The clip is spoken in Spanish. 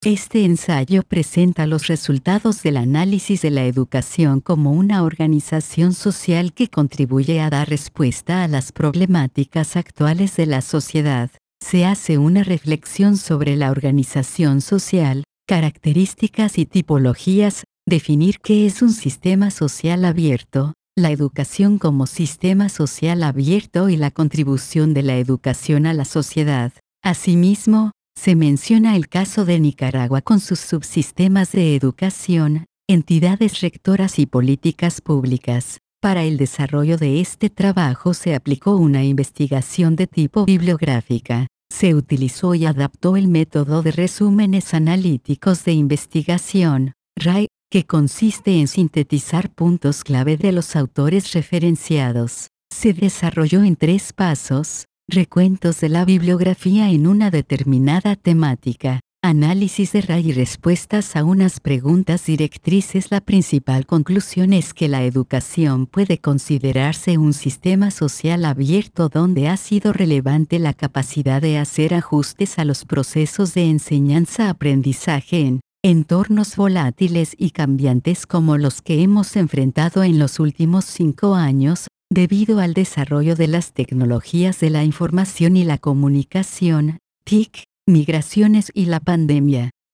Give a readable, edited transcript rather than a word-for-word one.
Este ensayo presenta los resultados del análisis de la educación como una organización social que contribuye a dar respuesta a las problemáticas actuales de la sociedad. Se hace una reflexión sobre la organización social, características y tipologías, definir qué es un sistema social abierto, la educación como sistema social abierto y la contribución de la educación a la sociedad. Asimismo, se menciona el caso de Nicaragua con sus subsistemas de educación, entidades rectoras y políticas públicas. Para el desarrollo de este trabajo se aplicó una investigación de tipo bibliográfica. Se utilizó y adaptó el método de resúmenes analíticos de investigación, RAI, que consiste en sintetizar puntos clave de los autores referenciados. Se desarrolló en 3 pasos: recuentos de la bibliografía en una determinada temática, análisis de RAI y respuestas a unas preguntas directrices. La principal conclusión es que la educación puede considerarse un sistema social abierto donde ha sido relevante la capacidad de hacer ajustes a los procesos de enseñanza-aprendizaje en entornos volátiles y cambiantes como los que hemos enfrentado en los últimos 5 años, debido al desarrollo de las tecnologías de la información y la comunicación, TIC, migraciones y la pandemia.